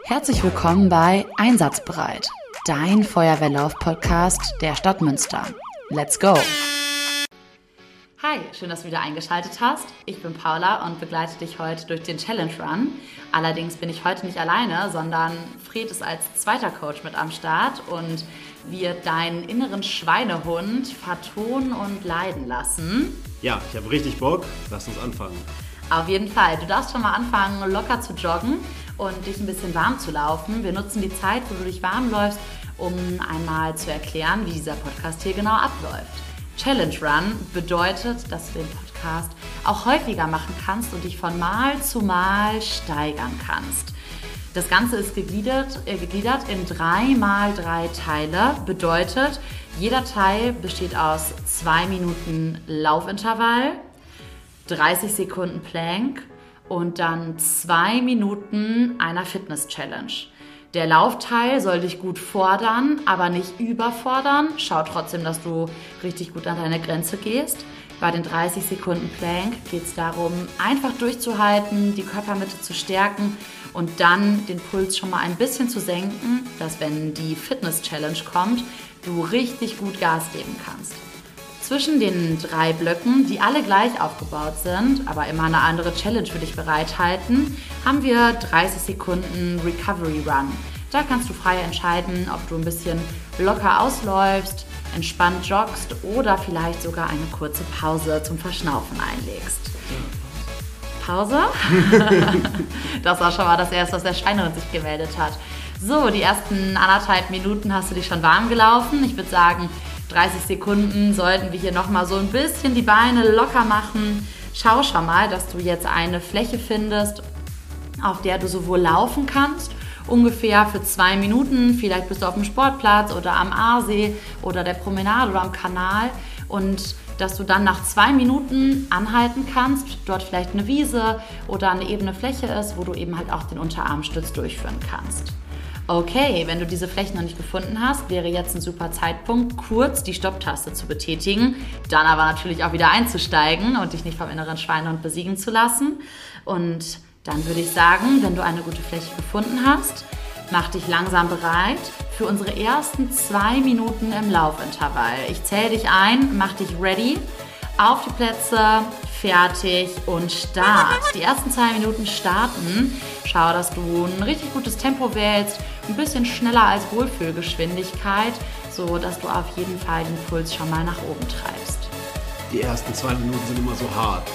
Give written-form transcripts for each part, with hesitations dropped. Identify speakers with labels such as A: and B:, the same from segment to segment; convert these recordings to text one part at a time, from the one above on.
A: Herzlich willkommen bei Einsatzbereit, dein Feuerwehrlauf-Podcast der Stadt Münster. Let's go! Hi, schön, dass du wieder eingeschaltet hast. Ich bin Paula und begleite dich heute durch den Challenge Run. Allerdings bin ich heute nicht alleine, sondern Fred ist als zweiter Coach mit am Start und wird deinen inneren Schweinehund vertonen und leiden lassen.
B: Ja, ich habe richtig Bock. Lass uns anfangen.
A: Auf jeden Fall. Du darfst schon mal anfangen, locker zu joggen und dich ein bisschen warm zu laufen. Wir nutzen die Zeit, wo du dich warm läufst, um einmal zu erklären, wie dieser Podcast hier genau abläuft. Challenge Run bedeutet, dass du den Podcast auch häufiger machen kannst und dich von Mal zu Mal steigern kannst. Das Ganze ist gegliedert in 3x3 Teile. Bedeutet, jeder Teil besteht aus 2 Minuten Laufintervall, 30 Sekunden Plank und dann 2 Minuten einer Fitness-Challenge. Der Laufteil soll dich gut fordern, aber nicht überfordern. Schau trotzdem, dass du richtig gut an deine Grenze gehst. Bei den 30 Sekunden Plank geht es darum, einfach durchzuhalten, die Körpermitte zu stärken und dann den Puls schon mal ein bisschen zu senken, dass wenn die Fitness-Challenge kommt, du richtig gut Gas geben kannst. Zwischen den 3 Blöcken, die alle gleich aufgebaut sind, aber immer eine andere Challenge für dich bereithalten, haben wir 30 Sekunden Recovery Run. Da kannst du frei entscheiden, ob du ein bisschen locker ausläufst, entspannt joggst oder vielleicht sogar eine kurze Pause zum Verschnaufen einlegst. Pause? Das war schon mal das Erste, was der Schweinehund sich gemeldet hat. So, die ersten 1,5 Minuten hast du dich schon warm gelaufen. Ich würde sagen, 30 Sekunden sollten wir hier nochmal so ein bisschen die Beine locker machen. Schau schon mal, dass du jetzt eine Fläche findest, auf der du sowohl laufen kannst, ungefähr für 2 Minuten. Vielleicht bist du auf dem Sportplatz oder am Aasee oder der Promenade oder am Kanal. Und dass du dann nach 2 Minuten anhalten kannst, dort vielleicht eine Wiese oder eine ebene Fläche ist, wo du eben halt auch den Unterarmstütz durchführen kannst. Okay, wenn du diese Fläche noch nicht gefunden hast, wäre jetzt ein super Zeitpunkt, kurz die Stopptaste zu betätigen, dann aber natürlich auch wieder einzusteigen und dich nicht vom inneren Schweinehund besiegen zu lassen. Und dann würde ich sagen, wenn du eine gute Fläche gefunden hast, mach dich langsam bereit für unsere ersten 2 Minuten im Laufintervall. Ich zähle dich ein, mach dich ready, auf die Plätze, fertig und Start. Die ersten 2 Minuten starten. Schau, dass du ein richtig gutes Tempo wählst, ein bisschen schneller als Wohlfühlgeschwindigkeit, so dass du auf jeden Fall den Puls schon mal nach oben treibst.
B: Die ersten 2 Minuten sind immer so hart.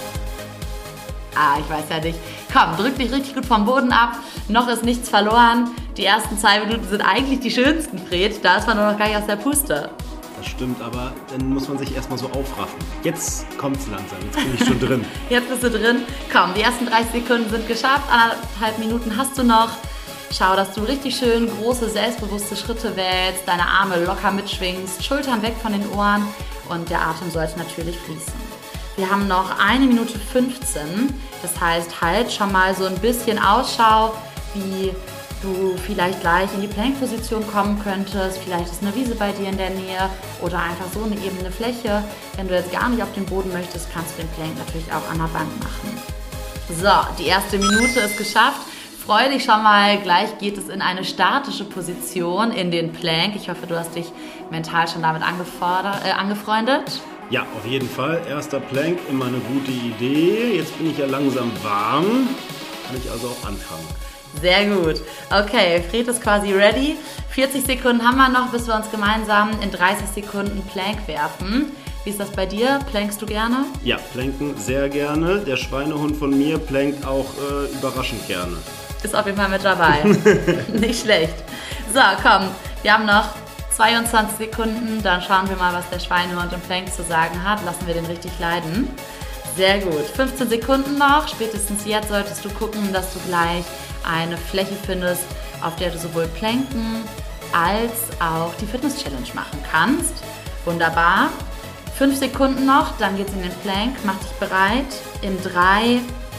A: Ich weiß ja nicht. Komm, drück dich richtig gut vom Boden ab. Noch ist nichts verloren. Die ersten 2 Minuten sind eigentlich die schönsten, Fred. Da ist man nur noch gar nicht aus der Puste.
B: Das stimmt, aber dann muss man sich erstmal so aufraffen. Jetzt kommt's langsam, jetzt bin ich schon drin.
A: Jetzt bist du drin. Komm, die ersten 30 Sekunden sind geschafft. 1,5 Minuten hast du noch. Schau, dass du richtig schön große, selbstbewusste Schritte wählst, deine Arme locker mitschwingst, Schultern weg von den Ohren und der Atem sollte natürlich fließen. Wir haben noch 1 Minute 15. Das heißt, halt schon mal so ein bisschen Ausschau, wie du vielleicht gleich in die Plank-Position kommen könntest. Vielleicht ist eine Wiese bei dir in der Nähe oder einfach so eine ebene Fläche. Wenn du jetzt gar nicht auf den Boden möchtest, kannst du den Plank natürlich auch an der Bank machen. So, die erste Minute ist geschafft. Freu dich schon mal, gleich geht es in eine statische Position in den Plank. Ich hoffe, du hast dich mental schon damit angefreundet.
B: Ja, auf jeden Fall. Erster Plank, immer eine gute Idee. Jetzt bin ich ja langsam warm. Kann ich also auch anfangen.
A: Sehr gut. Okay, Fred ist quasi ready. 40 Sekunden haben wir noch, bis wir uns gemeinsam in 30 Sekunden Plank werfen. Wie ist das bei dir? Plankst du gerne?
B: Ja, planken sehr gerne. Der Schweinehund von mir plankt auch überraschend gerne.
A: Ist auf jeden Fall mit dabei. Nicht schlecht. So, komm, wir haben noch 22 Sekunden. Dann schauen wir mal, was der Schweinehund im Plank zu sagen hat. Lassen wir den richtig leiden. Sehr gut. 15 Sekunden noch. Spätestens jetzt solltest du gucken, dass du gleich eine Fläche findest, auf der du sowohl planken als auch die Fitness-Challenge machen kannst. Wunderbar. 5 Sekunden noch, dann geht's in den Plank. Mach dich bereit. In 3,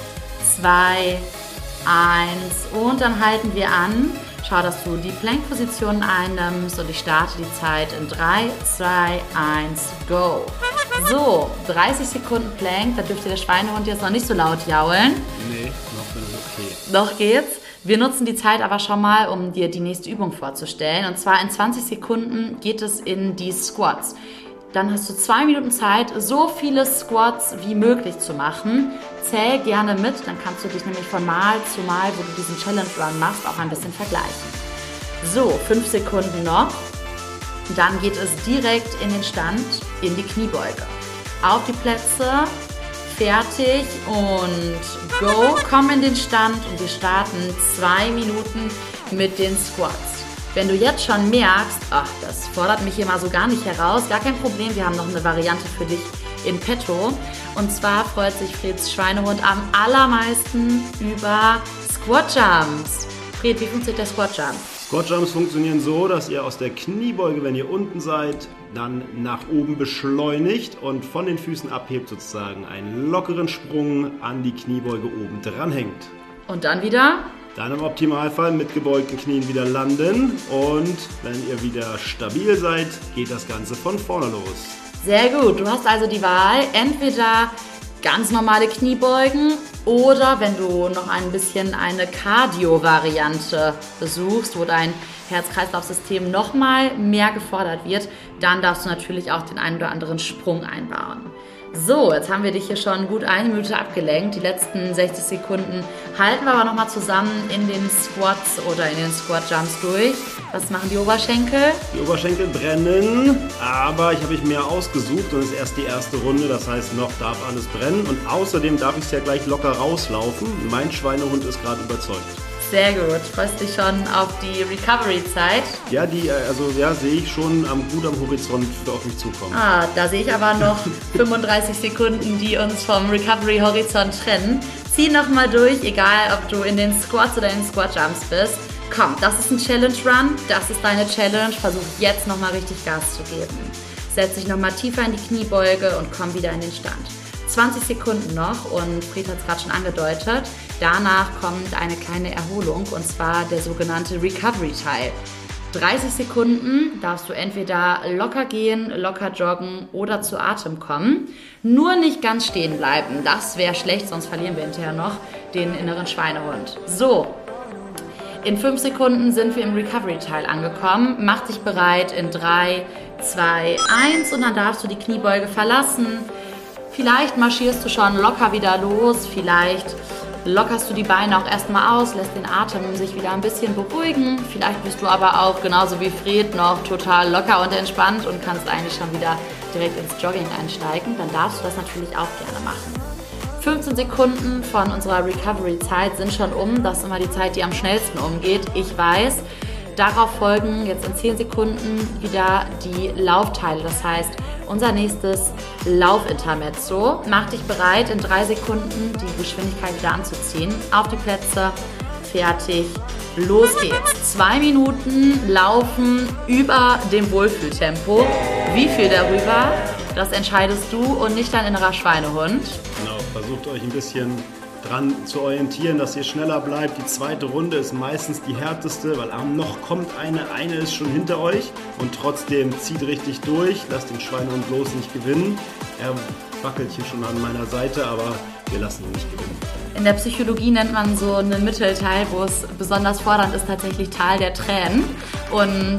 A: 2, 1 und dann halten wir an. Schau, dass du die Plank-Position einnimmst und ich starte die Zeit in 3, 2, 1, go. So, 30 Sekunden Plank, da dürfte der Schweinehund jetzt noch nicht so laut jaulen.
B: Nee, noch ist okay.
A: Noch geht's. Wir nutzen die Zeit aber schon mal, um dir die nächste Übung vorzustellen. Und zwar in 20 Sekunden geht es in die Squats. Dann hast du 2 Minuten Zeit, so viele Squats wie möglich zu machen. Zähl gerne mit, dann kannst du dich nämlich von Mal zu Mal, wo du diesen Challenge Run machst, auch ein bisschen vergleichen. So, 5 Sekunden noch. Dann geht es direkt in den Stand, in die Kniebeuge. Auf die Plätze, fertig und go. Komm in den Stand und wir starten 2 Minuten mit den Squats. Wenn du jetzt schon merkst, ach, das fordert mich hier mal so gar nicht heraus, gar kein Problem, wir haben noch eine Variante für dich in petto. Und zwar freut sich Freds Schweinehund am allermeisten über Squat Jumps. Fred, wie funktioniert der Squat Jump?
B: Squat Jumps funktionieren so, dass ihr aus der Kniebeuge, wenn ihr unten seid, dann nach oben beschleunigt und von den Füßen abhebt, sozusagen einen lockeren Sprung an die Kniebeuge oben dranhängt.
A: Und dann wieder?
B: Dann im Optimalfall mit gebeugten Knien wieder landen und wenn ihr wieder stabil seid, geht das Ganze von vorne los.
A: Sehr gut, du hast also die Wahl, entweder ganz normale Kniebeugen oder wenn du noch ein bisschen eine Cardio-Variante besuchst, wo dein Herz-Kreislauf-System nochmal mehr gefordert wird, dann darfst du natürlich auch den einen oder anderen Sprung einbauen. So, jetzt haben wir dich hier schon gut 1 Minute abgelenkt. Die letzten 60 Sekunden halten wir aber nochmal zusammen in den Squats oder in den Squat Jumps durch. Was machen die Oberschenkel?
B: Die Oberschenkel brennen, aber ich habe mich mehr ausgesucht und es ist erst die erste Runde, das heißt, noch darf alles brennen und außerdem darf ich es ja gleich locker rauslaufen. Mein Schweinehund ist gerade überzeugt.
A: Sehr gut. Freust dich schon auf die Recovery-Zeit?
B: Ja, sehe ich schon gut am Horizont auf mich zukommen.
A: Da sehe ich aber noch 35 Sekunden, die uns vom Recovery-Horizont trennen. Zieh nochmal durch, egal ob du in den Squats oder in den Squat-Jumps bist. Komm, das ist ein Challenge-Run, das ist deine Challenge. Versuch jetzt nochmal richtig Gas zu geben. Setz dich nochmal tiefer in die Kniebeuge und komm wieder in den Stand. 20 Sekunden noch und Fred hat es gerade schon angedeutet. Danach kommt eine kleine Erholung und zwar der sogenannte Recovery-Teil. 30 Sekunden darfst du entweder locker gehen, locker joggen oder zu Atem kommen. Nur nicht ganz stehen bleiben, das wäre schlecht, sonst verlieren wir hinterher noch den inneren Schweinehund. So, in 5 Sekunden sind wir im Recovery-Teil angekommen. Mach dich bereit in 3, 2, 1 und dann darfst du die Kniebeuge verlassen. Vielleicht marschierst du schon locker wieder los, vielleicht lockerst du die Beine auch erstmal aus, lässt den Atem sich wieder ein bisschen beruhigen. Vielleicht bist du aber auch genauso wie Fred noch total locker und entspannt und kannst eigentlich schon wieder direkt ins Jogging einsteigen. Dann darfst du das natürlich auch gerne machen. 15 Sekunden von unserer Recovery-Zeit sind schon um. Das ist immer die Zeit, die am schnellsten umgeht. Ich weiß. Darauf folgen jetzt in 10 Sekunden wieder die Laufteile. Das heißt, unser nächstes Laufintermezzo. Mach dich bereit, in 3 Sekunden die Geschwindigkeit wieder anzuziehen. Auf die Plätze, fertig, los geht's. 2 Minuten laufen über dem Wohlfühltempo. Wie viel darüber, das entscheidest du und nicht dein innerer Schweinehund.
B: Genau, versucht euch ein bisschen dran zu orientieren, dass ihr schneller bleibt. Die zweite Runde ist meistens die härteste, weil noch kommt eine ist schon hinter euch und trotzdem zieht richtig durch, lasst den Schweinehund bloß nicht gewinnen. Er wackelt hier schon an meiner Seite, aber wir lassen ihn nicht gewinnen.
A: In der Psychologie nennt man so einen Mittelteil, wo es besonders fordernd ist, tatsächlich Tal der Tränen. Und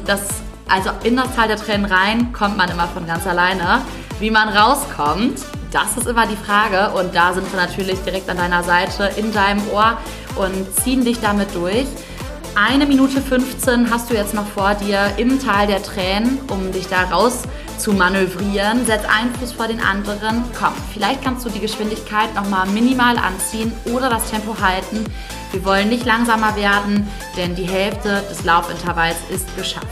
A: in das Tal der Tränen rein kommt man immer von ganz alleine. Wie man rauskommt, das ist immer die Frage und da sind wir natürlich direkt an deiner Seite, in deinem Ohr und ziehen dich damit durch. 1 Minute 15 hast du jetzt noch vor dir im Tal der Tränen, um dich da raus zu manövrieren. Setz einen Fuß vor den anderen. Komm, vielleicht kannst du die Geschwindigkeit nochmal minimal anziehen oder das Tempo halten. Wir wollen nicht langsamer werden, denn die Hälfte des Laufintervalls ist geschafft.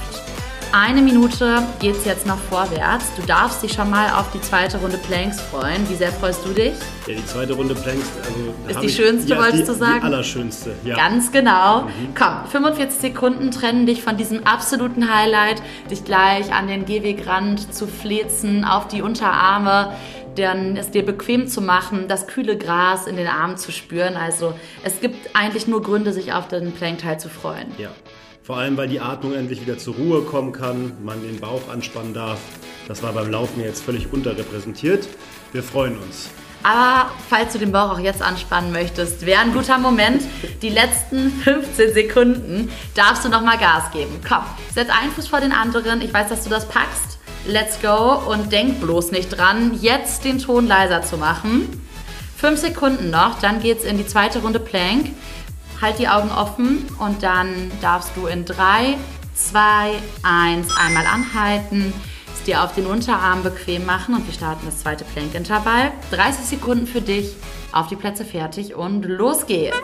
A: 1 Minute geht es jetzt noch vorwärts. Du darfst dich schon mal auf die zweite Runde Planks freuen. Wie sehr freust du dich?
B: Ja, die zweite Runde Planks
A: ist die schönste, wolltest du sagen?
B: Die allerschönste, ja.
A: Ganz genau. Komm, 45 Sekunden trennen dich von diesem absoluten Highlight, dich gleich an den Gehwegrand zu flezen, auf die Unterarme, dann es dir bequem zu machen, das kühle Gras in den Armen zu spüren. Also es gibt eigentlich nur Gründe, sich auf den Plankteil zu freuen.
B: Ja. Vor allem, weil die Atmung endlich wieder zur Ruhe kommen kann, man den Bauch anspannen darf. Das war beim Laufen jetzt völlig unterrepräsentiert. Wir freuen uns.
A: Aber falls du den Bauch auch jetzt anspannen möchtest, wäre ein guter Moment. Die letzten 15 Sekunden darfst du nochmal Gas geben. Komm, setz einen Fuß vor den anderen. Ich weiß, dass du das packst. Let's go und denk bloß nicht dran, jetzt den Ton leiser zu machen. 5 Sekunden noch, dann geht's in die zweite Runde Plank. Halt die Augen offen und dann darfst du in 3, 2, 1 einmal anhalten, es dir auf den Unterarm bequem machen und wir starten das zweite Plank-Intervall. 30 Sekunden für dich, auf die Plätze fertig und los geht's.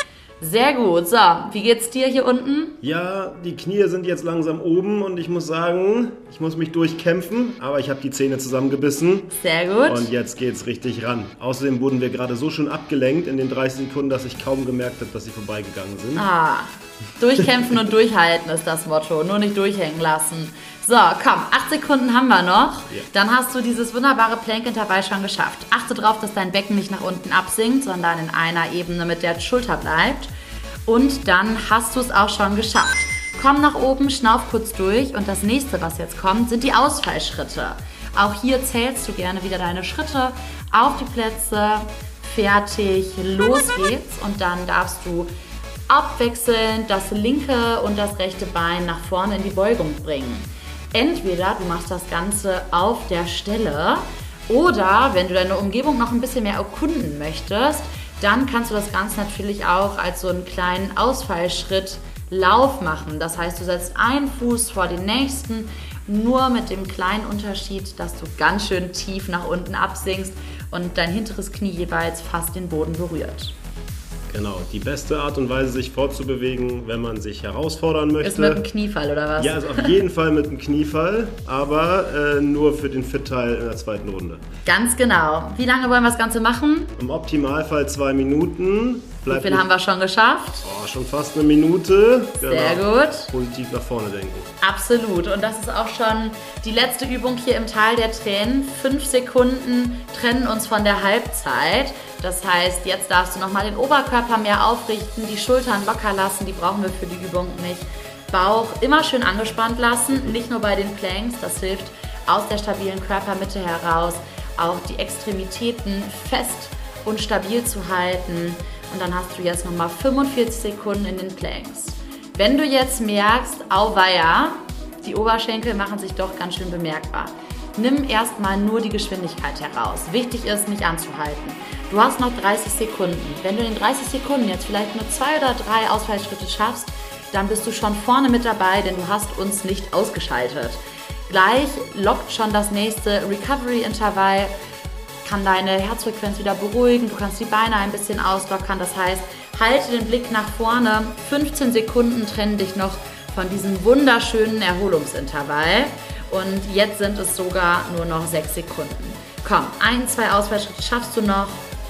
A: Sehr gut. So, wie geht's dir hier unten?
B: Ja, die Knie sind jetzt langsam oben und ich muss sagen, ich muss mich durchkämpfen, aber ich habe die Zähne zusammengebissen.
A: Sehr gut.
B: Und jetzt geht's richtig ran. Außerdem wurden wir gerade so schön abgelenkt in den 30 Sekunden, dass ich kaum gemerkt habe, dass sie vorbeigegangen sind.
A: Durchkämpfen und durchhalten ist das Motto, nur nicht durchhängen lassen. So, komm, 8 Sekunden haben wir noch. Ja. Dann hast du dieses wunderbare Plank-Intervall schon geschafft. Achte darauf, dass dein Becken nicht nach unten absinkt, sondern in einer Ebene mit der Schulter bleibt. Und dann hast du es auch schon geschafft. Komm nach oben, schnauf kurz durch und das nächste, was jetzt kommt, sind die Ausfallschritte. Auch hier zählst du gerne wieder deine Schritte auf die Plätze, fertig, los geht's und dann darfst du abwechselnd das linke und das rechte Bein nach vorne in die Beugung bringen. Entweder du machst das Ganze auf der Stelle oder wenn du deine Umgebung noch ein bisschen mehr erkunden möchtest, dann kannst du das Ganze natürlich auch als so einen kleinen Ausfallschritt Lauf machen. Das heißt, du setzt einen Fuß vor den nächsten, nur mit dem kleinen Unterschied, dass du ganz schön tief nach unten absinkst und dein hinteres Knie jeweils fast den Boden berührt.
B: Genau, die beste Art und Weise, sich fortzubewegen, wenn man sich herausfordern möchte.
A: Ist mit einem Kniefall oder was?
B: Ja, ist auf jeden Fall mit einem Kniefall, aber nur für den Fit-Teil in der zweiten Runde.
A: Ganz genau. Wie lange wollen wir das Ganze machen?
B: Im Optimalfall 2 Minuten.
A: Wie viel haben wir schon geschafft?
B: Oh, schon fast eine Minute.
A: Sehr gut.
B: Positiv nach vorne denken.
A: Absolut. Und das ist auch schon die letzte Übung hier im Tal der Tränen. 5 Sekunden trennen uns von der Halbzeit. Das heißt, jetzt darfst du nochmal den Oberkörper mehr aufrichten, die Schultern locker lassen, die brauchen wir für die Übung nicht. Bauch immer schön angespannt lassen, nicht nur bei den Planks, das hilft aus der stabilen Körpermitte heraus, auch die Extremitäten fest und stabil zu halten. Und dann hast du jetzt nochmal 45 Sekunden in den Planks. Wenn du jetzt merkst, auweia, die Oberschenkel machen sich doch ganz schön bemerkbar, nimm erstmal nur die Geschwindigkeit heraus. Wichtig ist, nicht anzuhalten. Du hast noch 30 Sekunden. Wenn du in 30 Sekunden jetzt vielleicht nur 2 oder 3 Ausfallschritte schaffst, dann bist du schon vorne mit dabei, denn du hast uns nicht ausgeschaltet. Gleich lockt schon das nächste Recovery-Intervall, kann deine Herzfrequenz wieder beruhigen, du kannst die Beine ein bisschen auslockern. Das heißt, halte den Blick nach vorne. 15 Sekunden trennen dich noch von diesem wunderschönen Erholungsintervall. Und jetzt sind es sogar nur noch 6 Sekunden. Komm, 1, 2 Ausfallschritte schaffst du noch.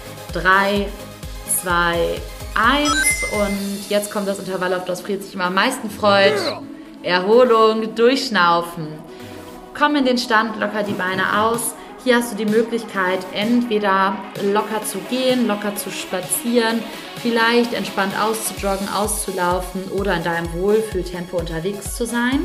A: 3, 2, 1 und jetzt kommt das Intervall, auf das Fried sich immer am meisten freut. Erholung, durchschnaufen. Komm in den Stand, locker die Beine aus. Hier hast du die Möglichkeit, entweder locker zu gehen, locker zu spazieren, vielleicht entspannt auszujoggen, auszulaufen oder in deinem Wohlfühltempo unterwegs zu sein.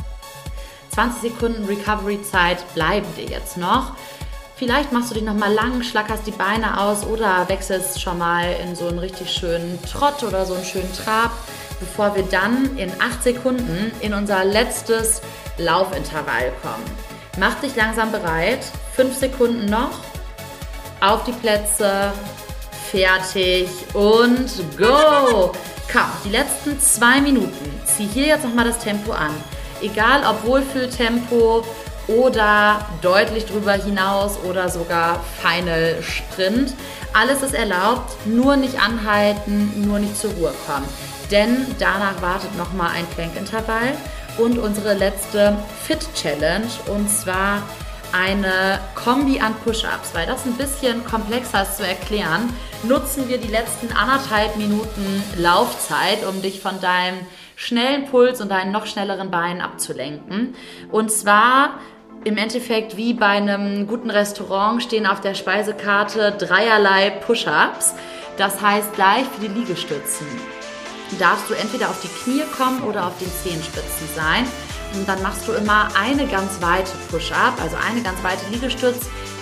A: 20 Sekunden Recovery-Zeit bleiben dir jetzt noch. Vielleicht machst du dich nochmal lang, schlackerst die Beine aus oder wechselst schon mal in so einen richtig schönen Trott oder so einen schönen Trab, bevor wir dann in 8 Sekunden in unser letztes Laufintervall kommen. Mach dich langsam bereit. 5 Sekunden noch. Auf die Plätze. Fertig und go! Komm, die letzten 2 Minuten. Zieh hier jetzt nochmal das Tempo an. Egal ob Wohlfühltempo oder deutlich drüber hinaus oder sogar Final Sprint. Alles ist erlaubt, nur nicht anhalten, nur nicht zur Ruhe kommen. Denn danach wartet nochmal ein Plank-Intervall und unsere letzte Fit-Challenge und zwar eine Kombi an Push-Ups. Weil das ein bisschen komplexer ist zu erklären, nutzen wir die letzten 1,5 Minuten Laufzeit, um dich von deinem schnellen Puls und deinen noch schnelleren Beinen abzulenken. Und zwar im Endeffekt wie bei einem guten Restaurant stehen auf der Speisekarte 3 Push-Ups. Das heißt gleich für die Liegestützen darfst du entweder auf die Knie kommen oder auf den Zehenspitzen sein. Und dann machst du immer eine ganz weite Push-Up, also eine ganz weite Liegestütz,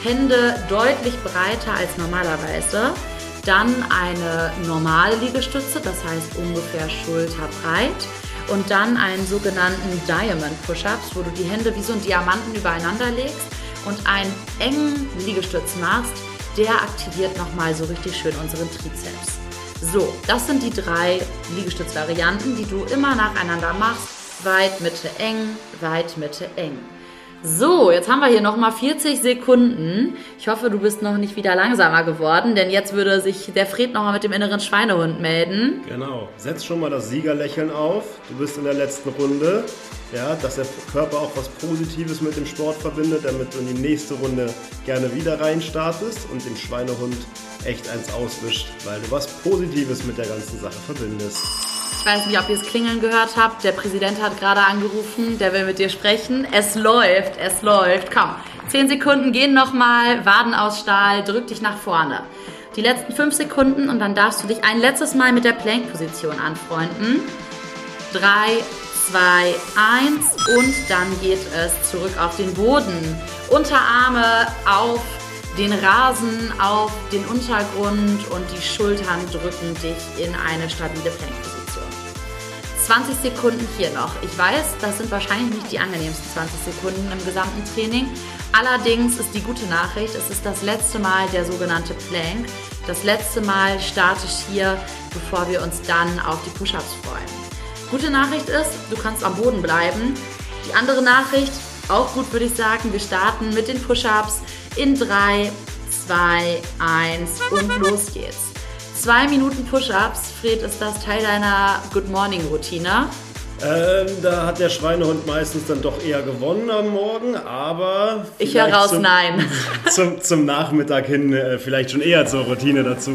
A: Hände deutlich breiter als normalerweise. Dann eine normale Liegestütze, das heißt ungefähr schulterbreit. Und dann einen sogenannten Diamond Push-Ups, wo du die Hände wie so ein Diamanten übereinander legst und einen engen Liegestütz machst. Der aktiviert nochmal so richtig schön unseren Trizeps. So, das sind die 3 Liegestützvarianten, die du immer nacheinander machst. Weit, Mitte, eng, weit, Mitte, eng. So, jetzt haben wir hier nochmal 40 Sekunden. Ich hoffe, du bist noch nicht wieder langsamer geworden, denn jetzt würde sich der Fred nochmal mit dem inneren Schweinehund melden.
B: Genau, setz schon mal das Siegerlächeln auf. Du bist in der letzten Runde. Ja, dass der Körper auch was Positives mit dem Sport verbindet, damit du in die nächste Runde gerne wieder reinstartest und dem Schweinehund echt eins auswischt, weil du was Positives mit der ganzen Sache verbindest.
A: Ich weiß nicht, ob ihr es klingeln gehört habt. Der Präsident hat gerade angerufen, der will mit dir sprechen. Es läuft. Komm, 10 Sekunden gehen nochmal, Waden aus Stahl, drück dich nach vorne. Die letzten 5 Sekunden und dann darfst du dich ein letztes Mal mit der Plank-Position anfreunden. 3, 2, 1 und dann geht es zurück auf den Boden. Unterarme auf den Rasen, auf den Untergrund und die Schultern drücken dich in eine stabile Plank-Position. 20 Sekunden hier noch. Ich weiß, das sind wahrscheinlich nicht die angenehmsten 20 Sekunden im gesamten Training. Allerdings ist die gute Nachricht, es ist das letzte Mal der sogenannte Plank. Das letzte Mal starte ich hier, bevor wir uns dann auf die Push-Ups freuen. Gute Nachricht ist, du kannst am Boden bleiben. Die andere Nachricht, auch gut würde ich sagen, wir starten mit den Push-Ups in 3, 2, 1 und los geht's. 2 Minuten Push-Ups. Fred, ist das Teil deiner Good-Morning-Routine?
B: Da hat der Schweinehund meistens dann doch eher gewonnen am Morgen, aber
A: ich höre raus, nein.
B: Zum Nachmittag hin vielleicht schon eher zur Routine dazu.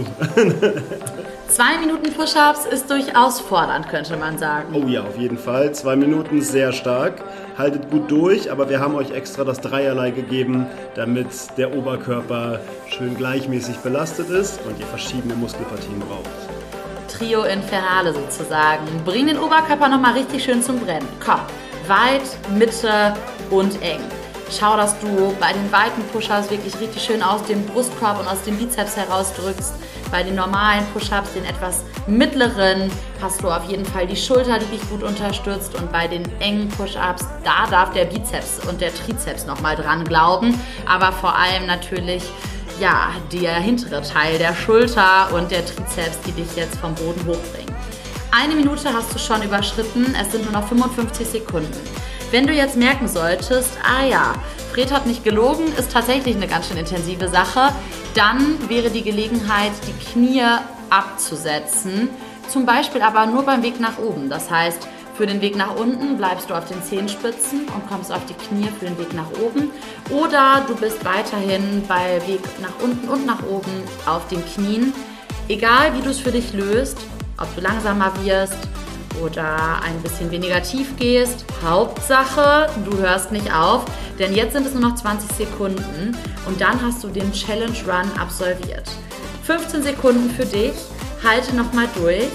A: 2 Minuten Push-Ups ist durchaus fordernd, könnte man sagen.
B: Oh ja, auf jeden Fall. 2 Minuten sehr stark. Haltet gut durch, aber wir haben euch extra das Dreierlei gegeben, damit der Oberkörper schön gleichmäßig belastet ist und ihr verschiedene Muskelpartien braucht.
A: Trio Infernale sozusagen. Bring den Oberkörper nochmal richtig schön zum Brennen. Komm, weit, Mitte und eng. Schau, dass du bei den weiten Push-Ups wirklich richtig schön aus dem Brustkorb und aus dem Bizeps herausdrückst. Bei den normalen Push-Ups, den etwas mittleren, hast du auf jeden Fall die Schulter, die dich gut unterstützt. Und bei den engen Push-Ups, da darf der Bizeps und der Trizeps nochmal dran glauben. Aber vor allem natürlich, ja, der hintere Teil der Schulter und der Trizeps, die dich jetzt vom Boden hochbringen. 1 Minute hast du schon überschritten, es sind nur noch 55 Sekunden. Wenn du jetzt merken solltest, Fred hat nicht gelogen, ist tatsächlich eine ganz schön intensive Sache, dann wäre die Gelegenheit, die Knie abzusetzen. Zum Beispiel aber nur beim Weg nach oben. Das heißt, für den Weg nach unten bleibst du auf den Zehenspitzen und kommst auf die Knie für den Weg nach oben. Oder du bist weiterhin bei Weg nach unten und nach oben auf den Knien. Egal, wie du es für dich löst, ob du langsamer wirst oder ein bisschen weniger tief gehst. Hauptsache, du hörst nicht auf, denn jetzt sind es nur noch 20 Sekunden und dann hast du den Challenge Run absolviert. 15 Sekunden für dich, halte nochmal durch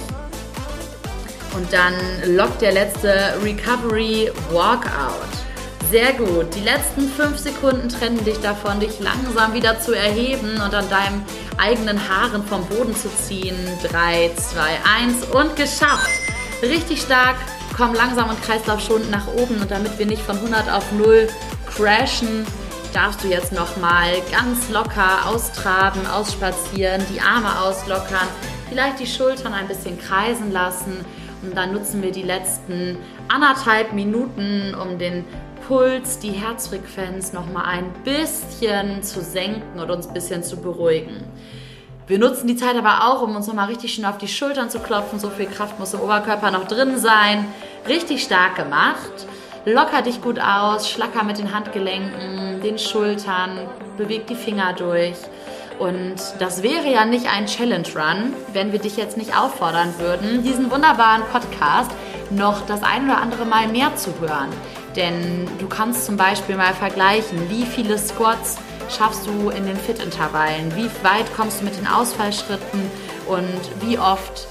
A: und dann lockt der letzte Recovery Walkout. Sehr gut, die letzten 5 Sekunden trennen dich davon, dich langsam wieder zu erheben und an deinem eigenen Haaren vom Boden zu ziehen. 3, 2, 1 und geschafft! Richtig stark, komm langsam und kreislaufschonend nach oben und damit wir nicht von 100 auf 0 crashen, darfst du jetzt nochmal ganz locker austraben, ausspazieren, die Arme auslockern, vielleicht die Schultern ein bisschen kreisen lassen und dann nutzen wir die letzten 1,5 Minuten, um den Puls, die Herzfrequenz nochmal ein bisschen zu senken und uns ein bisschen zu beruhigen. Wir nutzen die Zeit aber auch, um uns nochmal richtig schön auf die Schultern zu klopfen. So viel Kraft muss im Oberkörper noch drin sein. Richtig stark gemacht. Locker dich gut aus, schlacker mit den Handgelenken, den Schultern, beweg die Finger durch. Und das wäre ja nicht ein Challenge Run, wenn wir dich jetzt nicht auffordern würden, diesen wunderbaren Podcast noch das ein oder andere Mal mehr zu hören. Denn du kannst zum Beispiel mal vergleichen, wie viele Squats schaffst du in den Fit-Intervallen, wie weit kommst du mit den Ausfallschritten und wie oft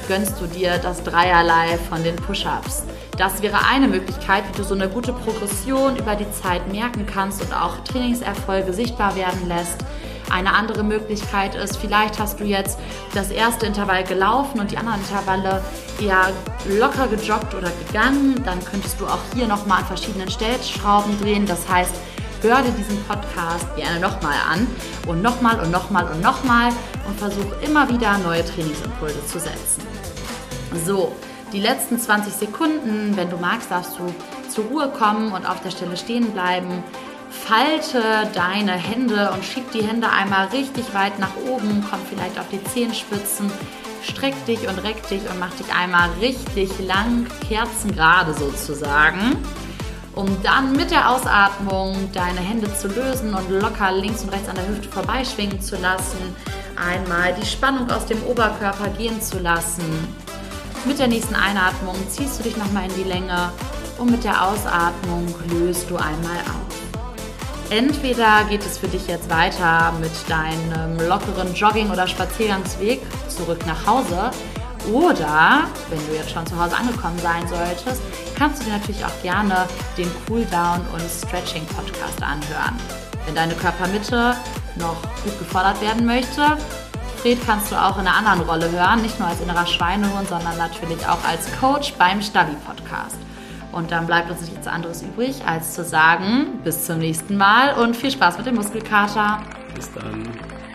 A: gönnst du dir das Dreierlei von den Push-Ups. Das wäre eine Möglichkeit, wie du so eine gute Progression über die Zeit merken kannst und auch Trainingserfolge sichtbar werden lässt. Eine andere Möglichkeit ist, vielleicht hast du jetzt das erste Intervall gelaufen und die anderen Intervalle eher locker gejoggt oder gegangen. Dann könntest du auch hier nochmal an verschiedenen Stellschrauben drehen. Das heißt, hör dir diesen Podcast gerne nochmal an und nochmal und nochmal und nochmal und versuch immer wieder neue Trainingsimpulse zu setzen. So, die letzten 20 Sekunden, wenn du magst, darfst du zur Ruhe kommen und auf der Stelle stehen bleiben. Falte deine Hände und schieb die Hände einmal richtig weit nach oben, komm vielleicht auf die Zehenspitzen, streck dich und reck dich und mach dich einmal richtig lang, kerzengerade sozusagen, um dann mit der Ausatmung deine Hände zu lösen und locker links und rechts an der Hüfte vorbeischwingen zu lassen, einmal die Spannung aus dem Oberkörper gehen zu lassen. Mit der nächsten Einatmung ziehst du dich nochmal in die Länge und mit der Ausatmung löst du einmal auf. Entweder geht es für dich jetzt weiter mit deinem lockeren Jogging- oder Spaziergangsweg zurück nach Hause oder, wenn du jetzt schon zu Hause angekommen sein solltest, kannst du dir natürlich auch gerne den Cooldown- und Stretching-Podcast anhören. Wenn deine Körpermitte noch gut gefordert werden möchte, Fred kannst du auch in einer anderen Rolle hören, nicht nur als innerer Schweinehund, sondern natürlich auch als Coach beim Stabi-Podcast. Und dann bleibt uns nichts anderes übrig, als zu sagen, bis zum nächsten Mal und viel Spaß mit dem Muskelkater.
B: Bis dann.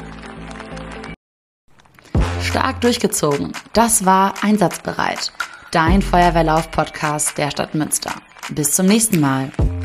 A: Stark durchgezogen. Das war Einsatzbereit. Dein Feuerwehrlauf-Podcast der Stadt Münster. Bis zum nächsten Mal.